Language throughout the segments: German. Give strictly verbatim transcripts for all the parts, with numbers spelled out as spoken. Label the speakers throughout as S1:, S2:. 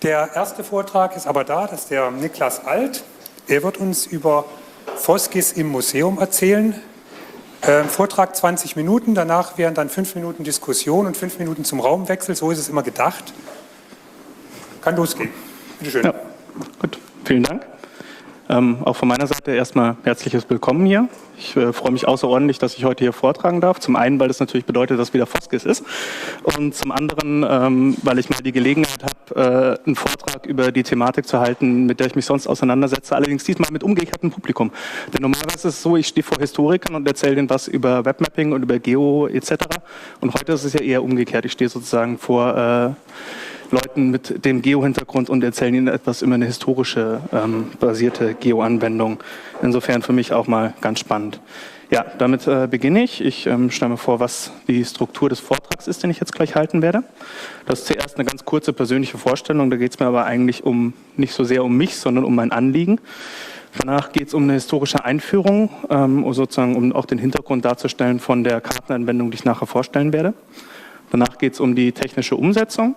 S1: Der erste Vortrag ist aber da, das ist der Niklas Alt. Er wird uns über Foskis im Museum erzählen. Ähm, Vortrag zwanzig Minuten, danach wären dann fünf Minuten Diskussion und fünf Minuten zum Raumwechsel. So ist es immer gedacht. Kann losgehen. Bitte schön.
S2: Ja, gut, vielen Dank. Ähm, auch von meiner Seite erstmal herzliches Willkommen hier. Ich äh, freue mich außerordentlich, dass ich heute hier vortragen darf. Zum einen, weil das natürlich bedeutet, dass wieder Foskis ist. Und zum anderen, ähm, weil ich mal die Gelegenheit habe, äh, einen Vortrag über die Thematik zu halten, mit der ich mich sonst auseinandersetze. Allerdings diesmal mit umgekehrtem Publikum. Denn normalerweise ist es so, ich stehe vor Historikern und erzähle denen was über Webmapping und über Geo et cetera. Und heute ist es ja eher umgekehrt. Ich stehe sozusagen vor äh, Leuten mit dem Geo-Hintergrund und erzählen ihnen etwas über eine historische ähm, basierte Geo-Anwendung. Insofern für mich auch mal ganz spannend. Ja, damit äh, beginne ich. Ich ähm, stelle mir vor, was die Struktur des Vortrags ist, den ich jetzt gleich halten werde. Das ist zuerst eine ganz kurze persönliche Vorstellung. Da geht es mir aber eigentlich um nicht so sehr um mich, sondern um mein Anliegen. Danach geht es um eine historische Einführung, ähm, sozusagen um auch den Hintergrund darzustellen von der Kartenanwendung, die ich nachher vorstellen werde. Danach geht es um die technische Umsetzung.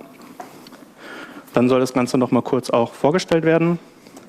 S2: Dann soll das Ganze noch mal kurz auch vorgestellt werden.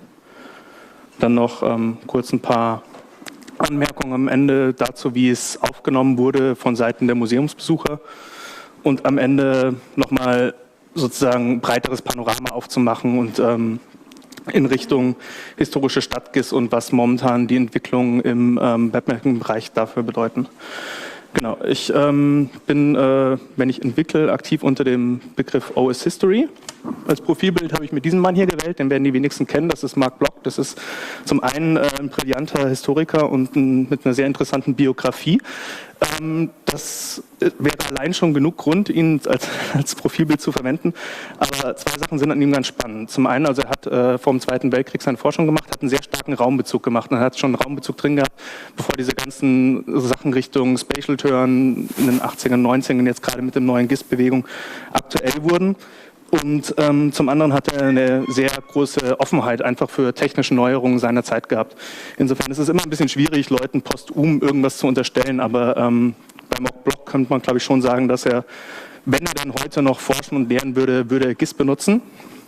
S2: Dann noch ähm, kurz ein paar Anmerkungen am Ende dazu, wie es aufgenommen wurde von Seiten der Museumsbesucher. Und am Ende noch mal sozusagen ein breiteres Panorama aufzumachen und ähm, in Richtung historische Stadtgis und was momentan die Entwicklungen im ähm, Webmapping-Bereich dafür bedeuten. Genau, ich ähm, bin, äh, wenn ich entwickle, aktiv unter dem Begriff O S History. Als Profilbild habe ich mir diesen Mann hier gewählt, den werden die wenigsten kennen, das ist Mark Block. Das ist zum einen äh, ein brillanter Historiker und ein, mit einer sehr interessanten Biografie. Ähm, das wäre allein schon genug Grund, ihn als, als Profilbild zu verwenden. Aber zwei Sachen sind an ihm ganz spannend. Zum einen, also er hat äh, vor dem Zweiten Weltkrieg seine Forschung gemacht, hat einen sehr starken Raumbezug gemacht. Und er hat schon einen Raumbezug drin gehabt, bevor diese ganzen Sachen Richtung Spatial Turn in den achtzigern, neunzigern, jetzt gerade mit der neuen G I S-Bewegung aktuell wurden. Und ähm, zum anderen hat er eine sehr große Offenheit einfach für technische Neuerungen seiner Zeit gehabt. Insofern ist es immer ein bisschen schwierig, Leuten posthum irgendwas zu unterstellen, aber ähm, bei Mark Block könnte man, glaube ich, schon sagen, dass er, wenn er dann heute noch forschen und lehren würde, würde er G I S benutzen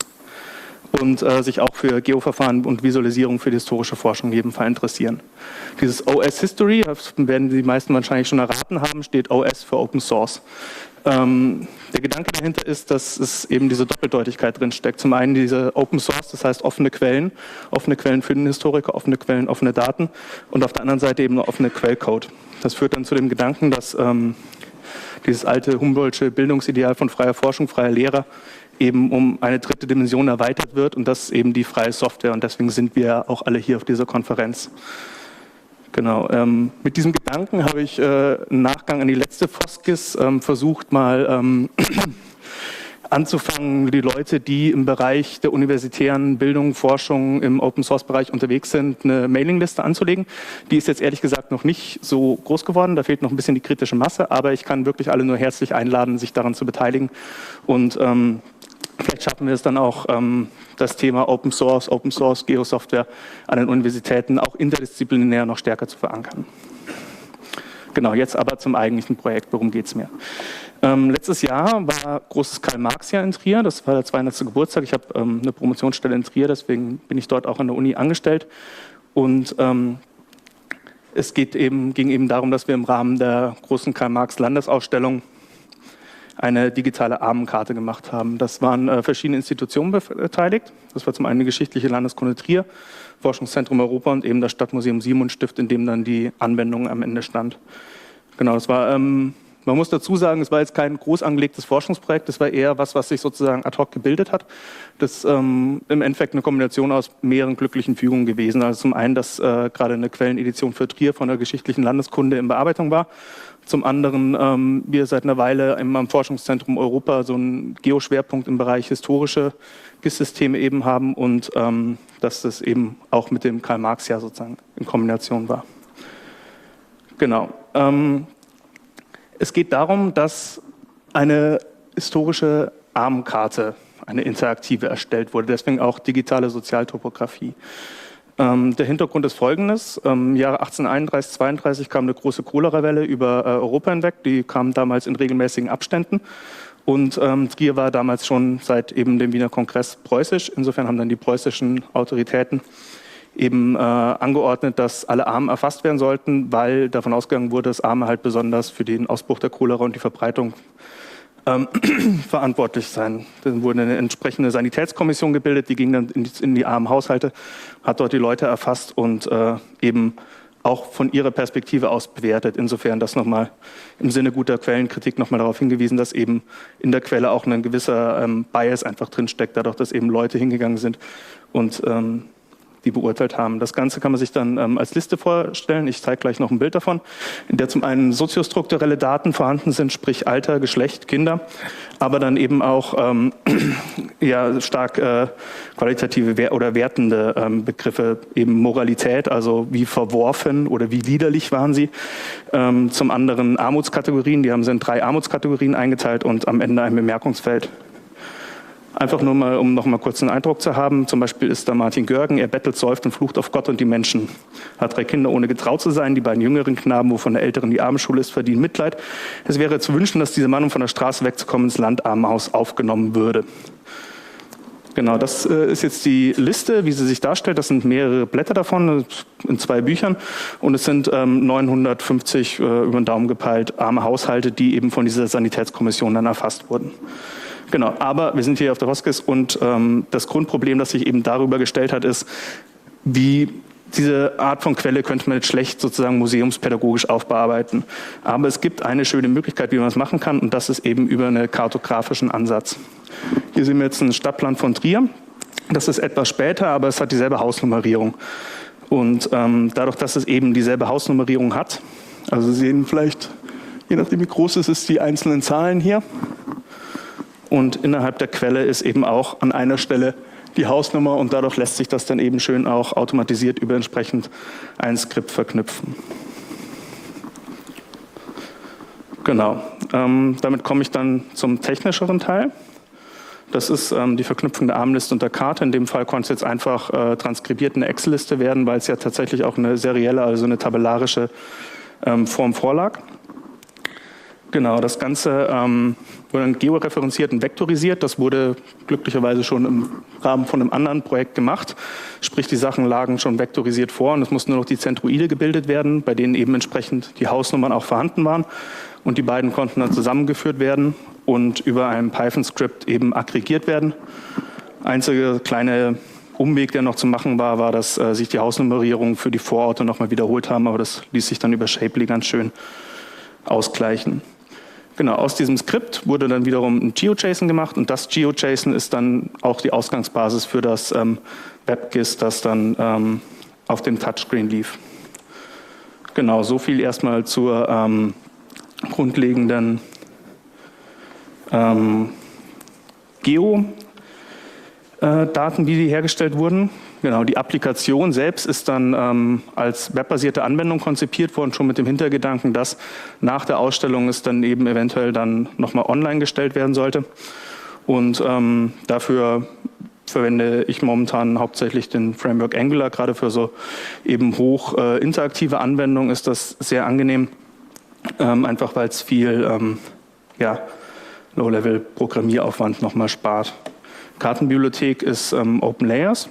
S2: und äh, sich auch für Geoverfahren und Visualisierung für die historische Forschung in jedem Fall interessieren. Dieses O S History, das werden die meisten wahrscheinlich schon erraten haben, steht O S für Open Source. Ähm, der Gedanke dahinter ist, dass es eben diese Doppeldeutigkeit drin steckt. Zum einen diese Open Source, das heißt offene Quellen, offene Quellen für den Historiker, offene Quellen, offene Daten und auf der anderen Seite eben offene Quellcode. Das führt dann zu dem Gedanken, dass ähm, dieses alte Humboldtsche Bildungsideal von freier Forschung, freier Lehrer eben um eine dritte Dimension erweitert wird und das ist eben die freie Software und deswegen sind wir auch alle hier auf dieser Konferenz. Genau, ähm, mit diesem Gedanken habe ich äh, im Nachgang an die letzte Foskis ähm, versucht, mal ähm, anzufangen, die Leute, die im Bereich der universitären Bildung, Forschung im Open-Source-Bereich unterwegs sind, eine Mailingliste anzulegen. Die ist jetzt ehrlich gesagt noch nicht so groß geworden, da fehlt noch ein bisschen die kritische Masse, aber ich kann wirklich alle nur herzlich einladen, sich daran zu beteiligen und ähm, vielleicht schaffen wir es dann auch, ähm, das Thema Open Source, Open Source, Geosoftware an den Universitäten auch interdisziplinär noch stärker zu verankern. Genau, jetzt aber zum eigentlichen Projekt, worum geht es mir? Ähm, letztes Jahr war großes Karl-Marx-Jahr in Trier, das war der zweihundertste Geburtstag. Ich habe ähm, eine Promotionsstelle in Trier, deswegen bin ich dort auch an der Uni angestellt. Und ähm, es geht eben, ging eben darum, dass wir im Rahmen der großen Karl-Marx-Landesausstellung eine digitale Armenkarte gemacht haben. Das waren äh, verschiedene Institutionen beteiligt. Das war zum einen die Geschichtliche Landeskunde Trier, Forschungszentrum Europa und eben das Stadtmuseum Simon-Stift, in dem dann die Anwendung am Ende stand. Genau, das war, ähm, man muss dazu sagen, es war jetzt kein groß angelegtes Forschungsprojekt, das war eher was, was sich sozusagen ad hoc gebildet hat. Das ist ähm, im Endeffekt eine Kombination aus mehreren glücklichen Fügungen gewesen. Also zum einen, dass äh, gerade eine Quellenedition für Trier von der Geschichtlichen Landeskunde in Bearbeitung war. Zum anderen, ähm, wir seit einer Weile im, am Forschungszentrum Europa so einen Geoschwerpunkt im Bereich historische G I S-Systeme eben haben und ähm, dass das eben auch mit dem Karl-Marx-Jahr sozusagen in Kombination war. Genau. Ähm, es geht darum, dass eine historische Armenkarte, eine interaktive, erstellt wurde, deswegen auch digitale Sozialtopographie. Ähm, der Hintergrund ist folgendes. Im Jahre achtzehnhunderteinunddreißig, zweiunddreißig kam eine große Cholerawelle über äh, Europa hinweg. Die kam damals in regelmäßigen Abständen. Und ähm, Trier war damals schon seit eben dem Wiener Kongress preußisch. Insofern haben dann die preußischen Autoritäten eben äh, angeordnet, dass alle Armen erfasst werden sollten, weil davon ausgegangen wurde, dass Arme halt besonders für den Ausbruch der Cholera und die Verbreitung ähm, verantwortlich sein. Dann wurde eine entsprechende Sanitätskommission gebildet, die ging dann in die, in die armen Haushalte, hat dort die Leute erfasst und äh, eben auch von ihrer Perspektive aus bewertet. Insofern das nochmal im Sinne guter Quellenkritik nochmal darauf hingewiesen, dass eben in der Quelle auch ein gewisser ähm, Bias einfach drinsteckt, dadurch, dass eben Leute hingegangen sind und ähm, die beurteilt haben. Das Ganze kann man sich dann ähm, als Liste vorstellen. Ich zeige gleich noch ein Bild davon, in der zum einen soziostrukturelle Daten vorhanden sind, sprich Alter, Geschlecht, Kinder, aber dann eben auch ähm, ja, stark äh, qualitative oder wertende ähm, Begriffe, eben Moralität, also wie verworfen oder wie liederlich waren sie. Ähm, zum anderen Armutskategorien, die haben sie in drei Armutskategorien eingeteilt und am Ende ein Bemerkungsfeld. Einfach nur mal, um noch mal kurz einen Eindruck zu haben. Zum Beispiel ist da Martin Görgen, er bettelt, säuft und flucht auf Gott und die Menschen. Hat drei Kinder, ohne getraut zu sein. Die beiden jüngeren Knaben, wovon der älteren die Armenschule ist, verdienen Mitleid. Es wäre zu wünschen, dass dieser Mann, um von der Straße wegzukommen, ins Landarmenhaus aufgenommen würde. Genau, das äh, ist jetzt die Liste, wie sie sich darstellt. Das sind mehrere Blätter davon, in zwei Büchern. Und es sind ähm, neunhundertfünfzig, äh, über den Daumen gepeilt, arme Haushalte, die eben von dieser Sanitätskommission dann erfasst wurden. Genau, aber wir sind hier auf der Foskis und ähm, das Grundproblem, das sich eben darüber gestellt hat, ist, wie diese Art von Quelle könnte man jetzt schlecht sozusagen museumspädagogisch aufbearbeiten. Aber es gibt eine schöne Möglichkeit, wie man es machen kann, und das ist eben über einen kartografischen Ansatz. Hier sehen wir jetzt einen Stadtplan von Trier. Das ist etwas später, aber es hat dieselbe Hausnummerierung. Und ähm, dadurch, dass es eben dieselbe Hausnummerierung hat, also Sie sehen vielleicht, je nachdem wie groß es ist, die einzelnen Zahlen hier. Und innerhalb der Quelle ist eben auch an einer Stelle die Hausnummer und dadurch lässt sich das dann eben schön auch automatisiert über entsprechend ein Skript verknüpfen. Genau, ähm, damit komme ich dann zum technischeren Teil. Das ist ähm, die Verknüpfung der Armenliste und der Karte. In dem Fall konnte es jetzt einfach äh, transkribiert eine Excel-Liste werden, weil es ja tatsächlich auch eine serielle, also eine tabellarische ähm, Form vorlag. Genau, das Ganze ähm, wurde dann georeferenziert und vektorisiert. Das wurde glücklicherweise schon im Rahmen von einem anderen Projekt gemacht. Sprich, die Sachen lagen schon vektorisiert vor und es mussten nur noch die Zentroide gebildet werden, bei denen eben entsprechend die Hausnummern auch vorhanden waren. Und die beiden konnten dann zusammengeführt werden und über ein Python-Skript eben aggregiert werden. Einzige kleine Umweg, der noch zu machen war, war, dass äh, sich die Hausnummerierung für die Vororte nochmal wiederholt haben, aber das ließ sich dann über Shapely ganz schön ausgleichen. Genau, aus diesem Skript wurde dann wiederum ein GeoJSON gemacht und das GeoJSON ist dann auch die Ausgangsbasis für das ähm, WebGIS, das dann ähm, auf dem Touchscreen lief. Genau, so viel erstmal zur ähm, grundlegenden ähm, Geo-Daten, wie die hergestellt wurden. Genau, die Applikation selbst ist dann ähm, als webbasierte Anwendung konzipiert worden, schon mit dem Hintergedanken, dass nach der Ausstellung es dann eben eventuell dann nochmal online gestellt werden sollte. Und ähm, dafür verwende ich momentan hauptsächlich den Framework Angular. Gerade für so eben hoch äh, interaktive Anwendungen ist das sehr angenehm, ähm, einfach weil es viel ähm, ja, Low-Level-Programmieraufwand nochmal spart. Kartenbibliothek ist ähm, OpenLayers.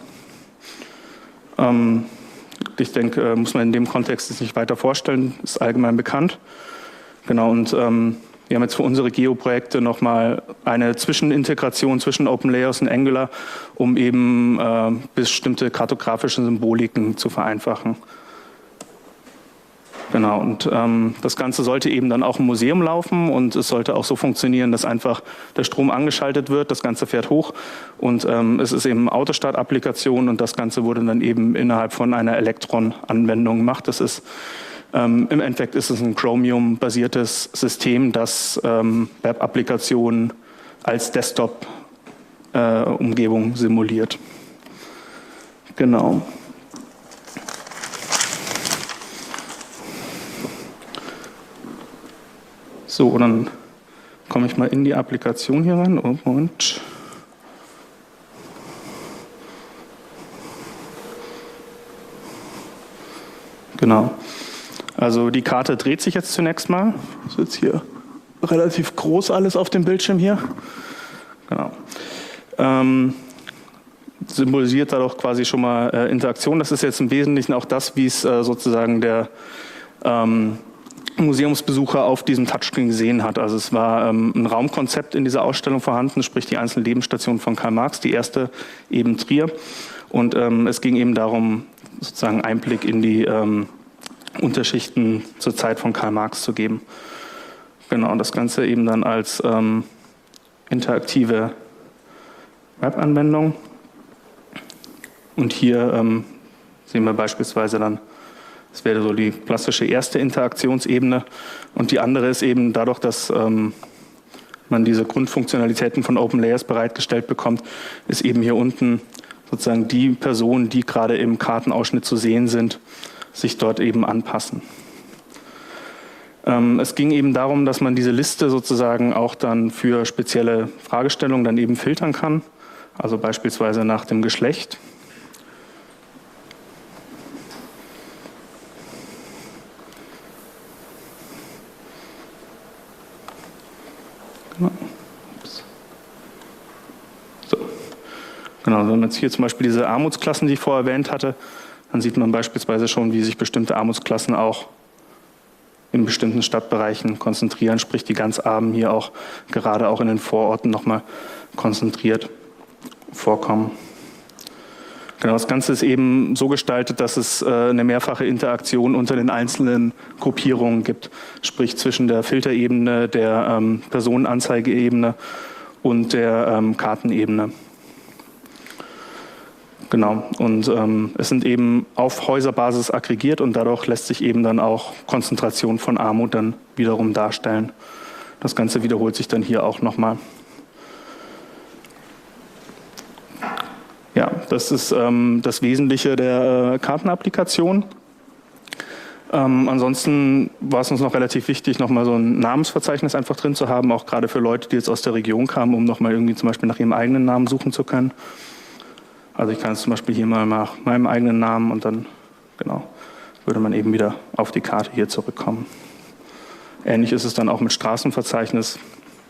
S2: Ich denke, muss man in dem Kontext jetzt nicht weiter vorstellen, ist allgemein bekannt. Genau, und ähm, wir haben jetzt für unsere Geo-Projekte nochmal eine Zwischenintegration zwischen OpenLayers und Angular, um eben äh, bestimmte kartografische Symboliken zu vereinfachen. Genau, und ähm, das Ganze sollte eben dann auch im Museum laufen und es sollte auch so funktionieren, dass einfach der Strom angeschaltet wird, das Ganze fährt hoch und ähm, es ist eben Autostart-Applikation und das Ganze wurde dann eben innerhalb von einer Electron-Anwendung gemacht. Das ist, ähm, im Endeffekt ist es ein Chromium-basiertes System, das ähm, Web-Applikationen als Desktop-Umgebung äh, simuliert. Genau. So, dann komme ich mal in die Applikation hier rein und genau. Also die Karte dreht sich jetzt zunächst mal. Das ist jetzt hier relativ groß alles auf dem Bildschirm hier. Genau. Ähm, symbolisiert dadurch quasi schon mal äh, Interaktion. Das ist jetzt im Wesentlichen auch das, wie es äh, sozusagen der ähm, Museumsbesucher auf diesem Touchscreen gesehen hat. Also es war ähm, ein Raumkonzept in dieser Ausstellung vorhanden, sprich die einzelnen Lebensstationen von Karl Marx, die erste eben Trier. Und ähm, es ging eben darum, sozusagen Einblick in die ähm, Unterschichten zur Zeit von Karl Marx zu geben. Genau, und das Ganze eben dann als ähm, interaktive Webanwendung. Und hier ähm, sehen wir beispielsweise dann, das wäre so die klassische erste Interaktionsebene. Und die andere ist eben dadurch, dass ähm, man diese Grundfunktionalitäten von OpenLayers bereitgestellt bekommt, ist eben hier unten sozusagen die Personen, die gerade im Kartenausschnitt zu sehen sind, sich dort eben anpassen. Ähm, es ging eben darum, dass man diese Liste sozusagen auch dann für spezielle Fragestellungen dann eben filtern kann. Also beispielsweise nach dem Geschlecht. So. Genau, wenn man jetzt hier zum Beispiel diese Armutsklassen, die ich vorher erwähnt hatte, dann sieht man beispielsweise schon, wie sich bestimmte Armutsklassen auch in bestimmten Stadtbereichen konzentrieren, sprich die ganz Armen hier auch gerade auch in den Vororten nochmal konzentriert vorkommen. Genau, das Ganze ist eben so gestaltet, dass es äh, eine mehrfache Interaktion unter den einzelnen Gruppierungen gibt, sprich zwischen der Filterebene, der ähm, Personenanzeigeebene und der ähm, Kartenebene. Genau, und ähm, es sind eben auf Häuserbasis aggregiert und dadurch lässt sich eben dann auch Konzentration von Armut dann wiederum darstellen. Das Ganze wiederholt sich dann hier auch nochmal. Ja, das ist ähm, das Wesentliche der äh, Kartenapplikation. Ähm, ansonsten war es uns noch relativ wichtig, nochmal so ein Namensverzeichnis einfach drin zu haben, auch gerade für Leute, die jetzt aus der Region kamen, um nochmal irgendwie zum Beispiel nach ihrem eigenen Namen suchen zu können. Also ich kann jetzt zum Beispiel hier mal nach meinem eigenen Namen und dann, genau, würde man eben wieder auf die Karte hier zurückkommen. Ähnlich ist es dann auch mit Straßenverzeichnis.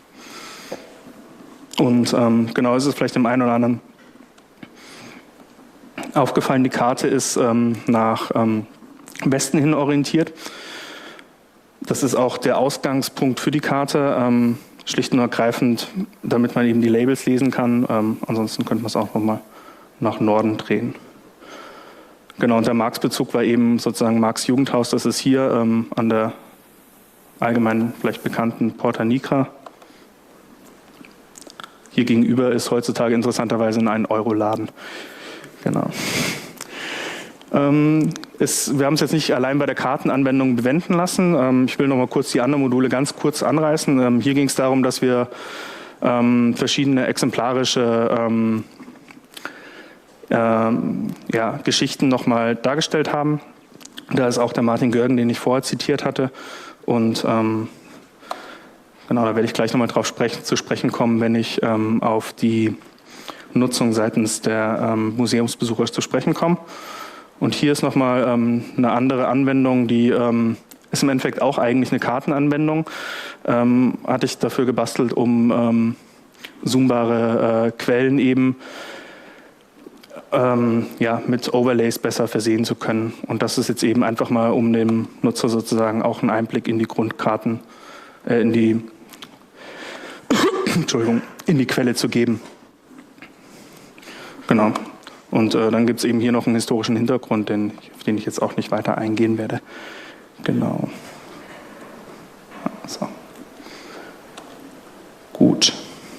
S2: Und ähm, genau ist es vielleicht dem einen oder anderen aufgefallen, die Karte ist ähm, nach ähm, Westen hin orientiert. Das ist auch der Ausgangspunkt für die Karte, ähm, schlicht und ergreifend, damit man eben die Labels lesen kann. Ähm, ansonsten könnte man es auch nochmal nach Norden drehen. Genau, und der Marx-Bezug war eben sozusagen Marx Jugendhaus, das ist hier ähm, an der allgemein vielleicht bekannten Porta Nigra. Hier gegenüber ist heutzutage interessanterweise ein ein-Euro-Laden. Genau. Ähm, es, wir haben es jetzt nicht allein bei der Kartenanwendung bewenden lassen. Ähm, ich will noch mal kurz die anderen Module ganz kurz anreißen. Ähm, hier ging es darum, dass wir ähm, verschiedene exemplarische ähm, ähm, ja, Geschichten noch mal dargestellt haben. Da ist auch der Martin Görgen, den ich vorher zitiert hatte. Und ähm, genau, da werde ich gleich noch mal drauf sprechen, zu sprechen kommen, wenn ich ähm, auf die Nutzung seitens der ähm, Museumsbesucher zu sprechen kommen. Und hier ist nochmal ähm, eine andere Anwendung, die ähm, ist im Endeffekt auch eigentlich eine Kartenanwendung. Ähm, hatte ich dafür gebastelt, um ähm, zoombare äh, Quellen eben ähm, ja, mit Overlays besser versehen zu können. Und das ist jetzt eben einfach mal, um dem Nutzer sozusagen auch einen Einblick in die Grundkarten, äh, in die Entschuldigung, in die Quelle zu geben. Genau. Und äh, dann gibt es eben hier noch einen historischen Hintergrund, den, auf den ich jetzt auch nicht weiter eingehen werde. Genau. So. Gut.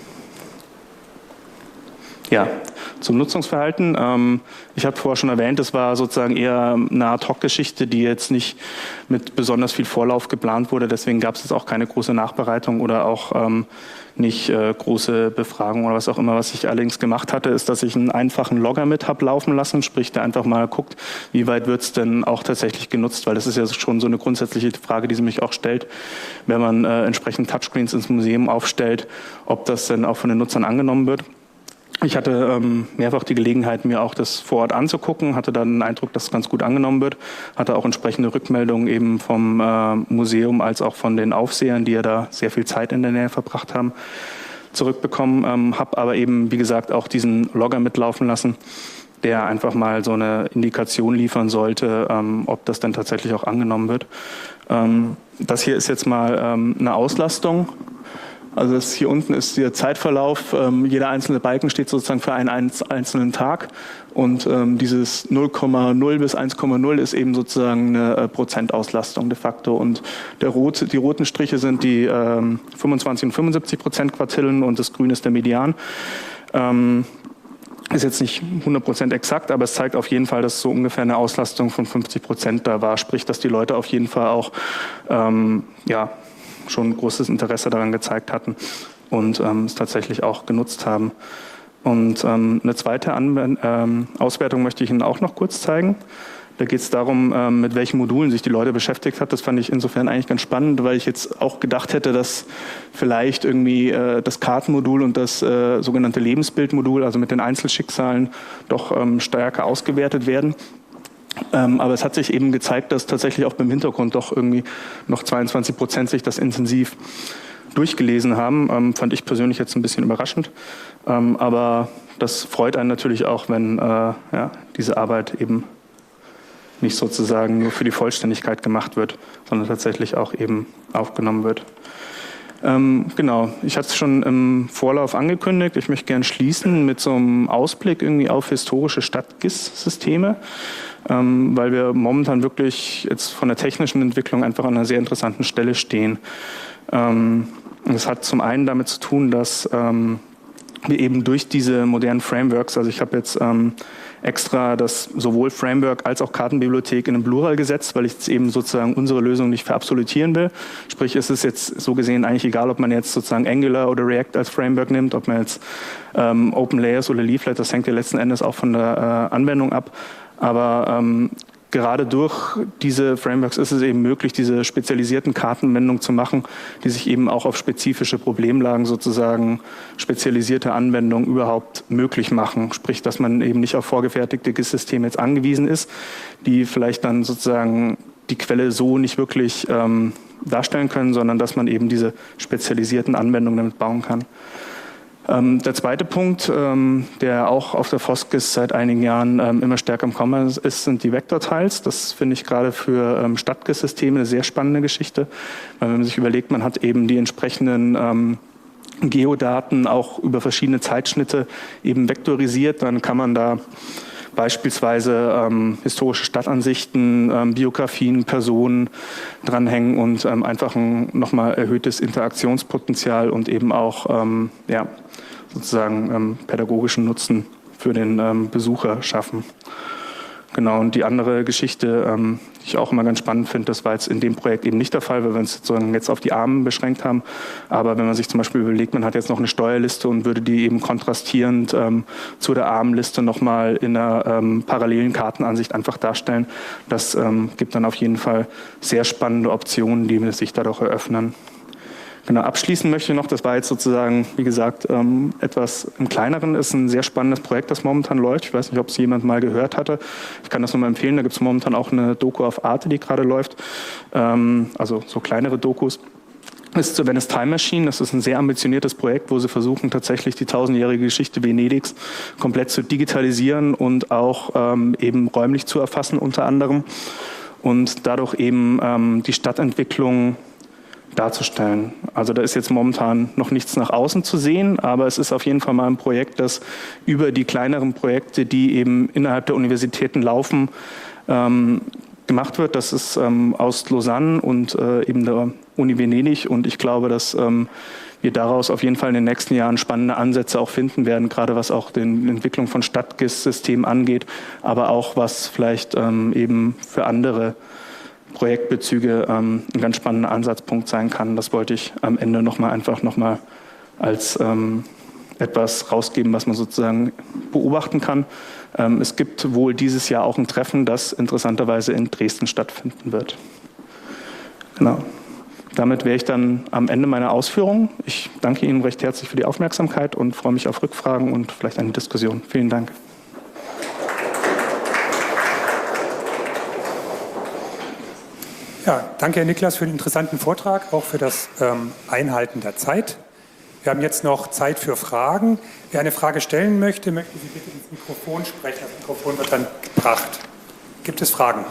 S2: Ja, zum Nutzungsverhalten. Ähm, ich habe vorher schon erwähnt, es war sozusagen eher eine Ad-hoc-Geschichte, die jetzt nicht mit besonders viel Vorlauf geplant wurde. Deswegen gab es jetzt auch keine große Nachbereitung oder auch ähm, nicht äh, große Befragung oder was auch immer. Was ich allerdings gemacht hatte, ist, dass ich einen einfachen Logger mit habe laufen lassen, sprich der einfach mal guckt, wie weit wird es denn auch tatsächlich genutzt, weil das ist ja schon so eine grundsätzliche Frage, die sie mich auch stellt, wenn man äh, entsprechend Touchscreens ins Museum aufstellt, ob das denn auch von den Nutzern angenommen wird. Ich hatte ähm, mehrfach die Gelegenheit, mir auch das vor Ort anzugucken, hatte dann den Eindruck, dass es ganz gut angenommen wird, hatte auch entsprechende Rückmeldungen eben vom äh, Museum als auch von den Aufsehern, die ja da sehr viel Zeit in der Nähe verbracht haben, zurückbekommen, ähm, habe aber eben, wie gesagt, auch diesen Logger mitlaufen lassen, der einfach mal so eine Indikation liefern sollte, ähm, ob das dann tatsächlich auch angenommen wird. Ähm, das hier ist jetzt mal ähm, eine Auslastung. Also das hier unten ist der Zeitverlauf. Ähm, jeder einzelne Balken steht sozusagen für einen einzelnen Tag. Und ähm, dieses null Komma null bis eins Komma null ist eben sozusagen eine äh, Prozentauslastung de facto. Und der rote, die roten Striche sind die ähm, fünfundzwanzig und fünfundsiebzig Prozent Quartillen und das Grün ist der Median. Ähm, Ist jetzt nicht hundert Prozent exakt, aber es zeigt auf jeden Fall, dass so ungefähr eine Auslastung von fünfzig Prozent da war. Sprich, dass die Leute auf jeden Fall auch ähm, ja, schon großes Interesse daran gezeigt hatten und ähm, es tatsächlich auch genutzt haben. Und ähm, eine zweite Anwend- ähm, Auswertung möchte ich Ihnen auch noch kurz zeigen. Da geht es darum, ähm, mit welchen Modulen sich die Leute beschäftigt hat. Das fand ich insofern eigentlich ganz spannend, weil ich jetzt auch gedacht hätte, dass vielleicht irgendwie äh, das Kartenmodul und das äh, sogenannte Lebensbildmodul, also mit den Einzelschicksalen, doch ähm, stärker ausgewertet werden. Ähm, aber es hat sich eben gezeigt, dass tatsächlich auch beim Hintergrund doch irgendwie noch zweiundzwanzig Prozent sich das intensiv durchgelesen haben. Ähm, fand ich persönlich jetzt ein bisschen überraschend. Ähm, aber das freut einen natürlich auch, wenn äh, ja, diese Arbeit eben nicht sozusagen nur für die Vollständigkeit gemacht wird, sondern tatsächlich auch eben aufgenommen wird. Ähm, genau, ich hatte es schon im Vorlauf angekündigt. Ich möchte gerne schließen mit so einem Ausblick irgendwie auf historische Stadt-G I S-Systeme, ähm, weil wir momentan wirklich jetzt von der technischen Entwicklung einfach an einer sehr interessanten Stelle stehen. Ähm, das hat zum einen damit zu tun, dass ähm, wir eben durch diese modernen Frameworks, also ich habe jetzt ähm, extra das sowohl Framework als auch Kartenbibliothek in einem Plural gesetzt, weil ich jetzt eben sozusagen unsere Lösung nicht verabsolutieren will. Sprich, es ist jetzt so gesehen eigentlich egal, ob man jetzt sozusagen Angular oder React als Framework nimmt, ob man jetzt ähm, OpenLayers oder Leaflet, das hängt ja letzten Endes auch von der äh, Anwendung ab. Aber ähm, gerade durch diese Frameworks ist es eben möglich, diese spezialisierten Kartenanwendungen zu machen, die sich eben auch auf spezifische Problemlagen sozusagen spezialisierte Anwendungen überhaupt möglich machen. Sprich, dass man eben nicht auf vorgefertigte G I S-Systeme jetzt angewiesen ist, die vielleicht dann sozusagen die Quelle so nicht wirklich ähm, darstellen können, sondern dass man eben diese spezialisierten Anwendungen damit bauen kann. Ähm, der zweite Punkt, ähm, der auch auf der FOSGIS seit einigen Jahren ähm, immer stärker im Kommen ist, sind die Vektortiles. Das finde ich gerade für ähm, Stadt-G I S-Systeme eine sehr spannende Geschichte, weil wenn man sich überlegt, man hat eben die entsprechenden ähm, Geodaten auch über verschiedene Zeitschnitte eben vektorisiert, dann kann man da beispielsweise ähm, historische Stadtansichten, ähm, Biografien, Personen dranhängen und ähm, einfach ein nochmal erhöhtes Interaktionspotenzial und eben auch ähm, ja, sozusagen ähm, pädagogischen Nutzen für den ähm, Besucher schaffen. Genau, und die andere Geschichte, ähm, die ich auch immer ganz spannend finde, das war jetzt in dem Projekt eben nicht der Fall, weil wir uns sozusagen jetzt auf die Armen beschränkt haben. Aber wenn man sich zum Beispiel überlegt, man hat jetzt noch eine Steuerliste und würde die eben kontrastierend ähm, zu der Armenliste nochmal in einer ähm, parallelen Kartenansicht einfach darstellen, das ähm, gibt dann auf jeden Fall sehr spannende Optionen, die sich dadurch eröffnen. Genau, abschließen möchte ich noch, das war jetzt sozusagen, wie gesagt, ähm, etwas im Kleineren, ist ein sehr spannendes Projekt, das momentan läuft. Ich weiß nicht, ob es jemand mal gehört hatte. Ich kann das nur mal empfehlen, da gibt es momentan auch eine Doku auf Arte, die gerade läuft, ähm, also so kleinere Dokus. Das ist zur Venice Time Machine, das ist ein sehr ambitioniertes Projekt, wo sie versuchen, tatsächlich die tausendjährige Geschichte Venedigs komplett zu digitalisieren und auch ähm, eben räumlich zu erfassen unter anderem und dadurch eben ähm, die Stadtentwicklung darzustellen. Also da ist jetzt momentan noch nichts nach außen zu sehen, aber es ist auf jeden Fall mal ein Projekt, das über die kleineren Projekte, die eben innerhalb der Universitäten laufen, ähm, gemacht wird. Das ist ähm, aus Lausanne und äh, eben der Uni Venedig und ich glaube, dass ähm, wir daraus auf jeden Fall in den nächsten Jahren spannende Ansätze auch finden werden, gerade was auch die Entwicklung von Stadt-G I S-Systemen angeht, aber auch was vielleicht ähm, eben für andere Projektbezüge ähm, ein ganz spannender Ansatzpunkt sein kann. Das wollte ich am Ende nochmal einfach nochmal als ähm, etwas rausgeben, was man sozusagen beobachten kann. Ähm, es gibt wohl dieses Jahr auch ein Treffen, das interessanterweise in Dresden stattfinden wird. Genau. damit wäre ich dann am Ende meiner Ausführungen. Ich danke Ihnen recht herzlich für die Aufmerksamkeit und freue mich auf Rückfragen und vielleicht eine Diskussion. Vielen Dank.
S1: Ja, danke, Herr Niklas, für den interessanten Vortrag, auch für das ähm, Einhalten der Zeit. Wir haben jetzt noch Zeit für Fragen. Wer eine Frage stellen möchte, möchte Sie bitte ins Mikrofon sprechen. Das Mikrofon wird dann gebracht. Gibt es Fragen?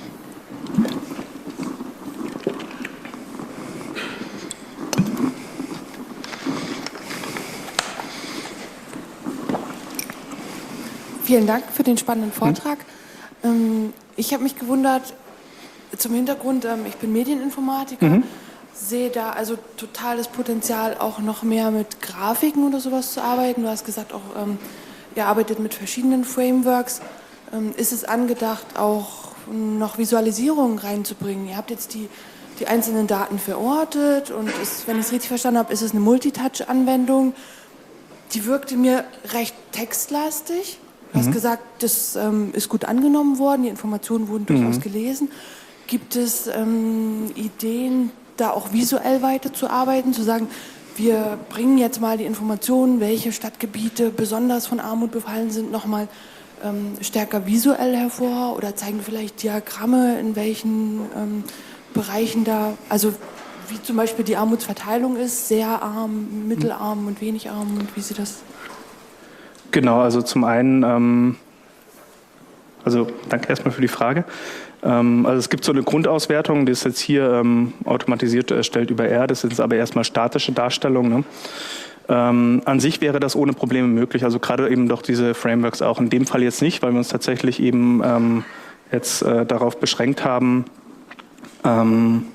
S3: Vielen Dank für den spannenden Vortrag. Hm. Ich habe mich gewundert, zum Hintergrund, ich bin Medieninformatiker, mhm. sehe da also totales Potenzial, auch noch mehr mit Grafiken oder sowas zu arbeiten. Du hast gesagt, auch ähm, ihr arbeitet mit verschiedenen Frameworks. Ähm, ist es angedacht, auch noch Visualisierungen reinzubringen? Ihr habt jetzt die, die einzelnen Daten verortet und ist, wenn ich es richtig verstanden habe, ist es eine Multitouch-Anwendung. Die wirkte mir recht textlastig. Du hast mhm. gesagt, das ähm, ist gut angenommen worden, die Informationen wurden durchaus mhm. gelesen. Gibt es ähm, Ideen, da auch visuell weiterzuarbeiten, zu sagen, wir bringen jetzt mal die Informationen, welche Stadtgebiete besonders von Armut befallen sind, nochmal ähm, stärker visuell hervor oder zeigen vielleicht Diagramme, in welchen ähm, Bereichen da, also wie zum Beispiel die Armutsverteilung ist, sehr arm, mittelarm und wenig arm und wie Sie das...
S2: Genau, also zum einen, ähm, also danke erstmal für die Frage. Ähm, also es gibt so eine Grundauswertung, die ist jetzt hier ähm, automatisiert erstellt über R, das sind aber erstmal statische Darstellungen. Ne? Ähm, an sich wäre das ohne Probleme möglich, also gerade eben doch diese Frameworks auch. In dem Fall jetzt nicht, weil wir uns tatsächlich eben ähm, jetzt äh, darauf beschränkt haben, ähm,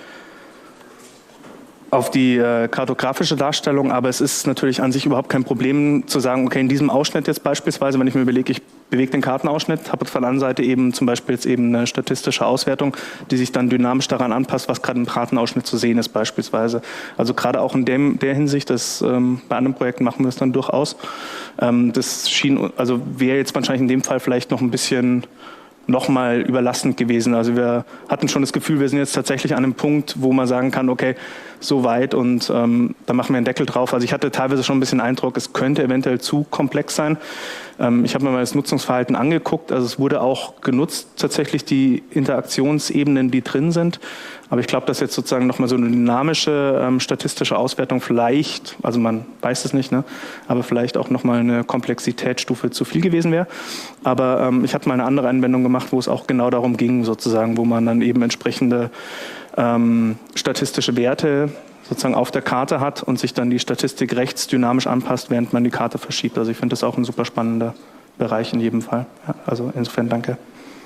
S2: auf die äh, kartografische Darstellung, aber es ist natürlich an sich überhaupt kein Problem zu sagen, okay, in diesem Ausschnitt jetzt beispielsweise, wenn ich mir überlege, ich bewege den Kartenausschnitt, habe auf der anderen Seite eben zum Beispiel jetzt eben eine statistische Auswertung, die sich dann dynamisch daran anpasst, was gerade im Kartenausschnitt zu sehen ist beispielsweise. Also gerade auch in dem, der Hinsicht, das, ähm, bei anderen Projekten machen wir es dann durchaus. Ähm, das schien, also wäre jetzt wahrscheinlich in dem Fall vielleicht noch ein bisschen nochmal überlastend gewesen. Also wir hatten schon das Gefühl, wir sind jetzt tatsächlich an einem Punkt, wo man sagen kann, okay, so weit und ähm, da machen wir einen Deckel drauf. Also ich hatte teilweise schon ein bisschen Eindruck, es könnte eventuell zu komplex sein. Ähm, ich habe mir mal das Nutzungsverhalten angeguckt. Also es wurde auch genutzt, tatsächlich die Interaktionsebenen, die drin sind. Aber ich glaube, dass jetzt sozusagen nochmal so eine dynamische ähm, statistische Auswertung vielleicht, also man weiß es nicht, ne, aber vielleicht auch nochmal eine Komplexitätsstufe zu viel gewesen wäre. Aber ähm, ich hatte mal eine andere Anwendung gemacht, wo es auch genau darum ging, sozusagen, wo man dann eben entsprechende ähm, statistische Werte sozusagen auf der Karte hat und sich dann die Statistik rechts dynamisch anpasst, während man die Karte verschiebt. Also ich finde das auch ein super spannender Bereich in jedem Fall. Ja, also insofern danke.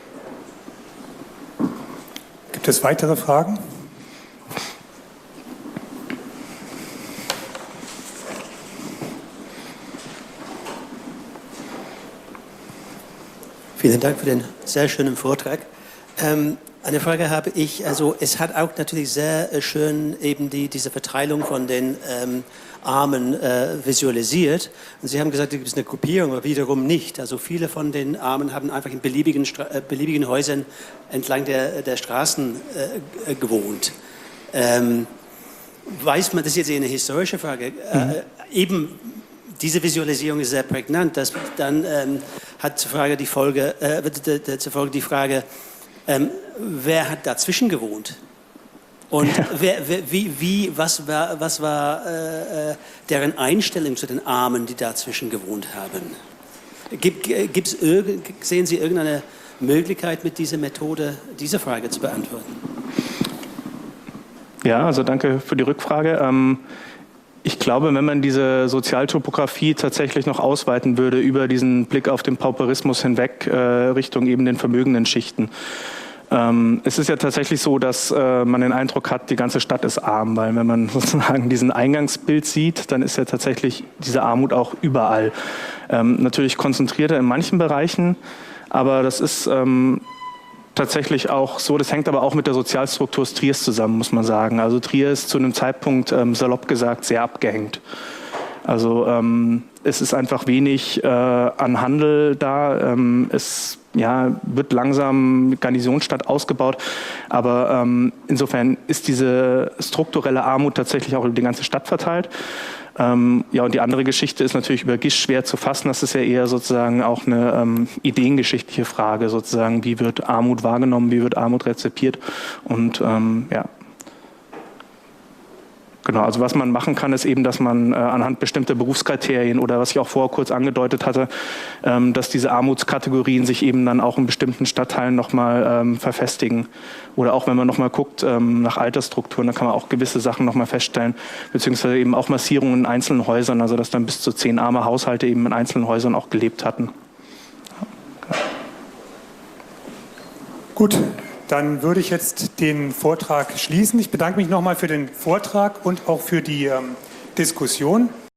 S1: Gibt es weitere Fragen?
S4: Vielen Dank für den sehr schönen Vortrag. Ähm, eine Frage habe ich, also es hat auch natürlich sehr äh, schön eben die, diese Verteilung von den ähm, Armen äh, visualisiert. Und Sie haben gesagt, es gibt eine Gruppierung, aber wiederum nicht. Also viele von den Armen haben einfach in beliebigen, äh, beliebigen Häusern entlang der, der Straßen äh, gewohnt. Ähm, weiß man, das ist jetzt eher eine historische Frage, mhm. äh, eben diese Visualisierung ist sehr prägnant. Das dann ähm, hat zur Frage die Folge, äh, zur Folge die Frage, ähm, wer hat dazwischen gewohnt? Und wer, wer, wie, wie, was war, was war äh, deren Einstellung zu den Armen, die dazwischen gewohnt haben? Gibt, gibt's, sehen Sie irgendeine Möglichkeit, mit dieser Methode diese Frage zu beantworten?
S2: Ja, also danke für die Rückfrage. Ähm, Ich glaube, wenn man diese Sozialtopographie tatsächlich noch ausweiten würde über diesen Blick auf den Pauperismus hinweg äh, Richtung eben den vermögenden Schichten. Ähm, es ist ja tatsächlich so, dass äh, man den Eindruck hat, die ganze Stadt ist arm, weil wenn man sozusagen diesen Eingangsbild sieht, dann ist ja tatsächlich diese Armut auch überall. Ähm, natürlich konzentrierter in manchen Bereichen, aber das ist ähm, tatsächlich auch so, das hängt aber auch mit der Sozialstruktur Triers zusammen, muss man sagen. Also Trier ist zu einem Zeitpunkt, ähm, salopp gesagt, sehr abgehängt. Also ähm, es ist einfach wenig äh, an Handel da. Ähm, es ja, wird langsam Garnisonsstadt ausgebaut. Aber ähm, insofern ist diese strukturelle Armut tatsächlich auch über die ganze Stadt verteilt. Ähm, ja, und die andere Geschichte ist natürlich über Gisch schwer zu fassen. Das ist ja eher sozusagen auch eine ähm, ideengeschichtliche Frage, sozusagen, wie wird Armut wahrgenommen, wie wird Armut rezipiert. Und ähm, ja. Genau, also was man machen kann, ist eben, dass man äh, anhand bestimmter Berufskriterien oder was ich auch vorher kurz angedeutet hatte, ähm, dass diese Armutskategorien sich eben dann auch in bestimmten Stadtteilen nochmal ähm, verfestigen. Oder auch wenn man nochmal guckt ähm, nach Altersstrukturen, dann kann man auch gewisse Sachen nochmal feststellen, beziehungsweise eben auch Massierungen in einzelnen Häusern, also dass dann bis zu zehn arme Haushalte eben in einzelnen Häusern auch gelebt hatten. Ja.
S1: Gut. Dann würde ich jetzt den Vortrag schließen. Ich bedanke mich nochmal für den Vortrag und auch für die ähm, Diskussion.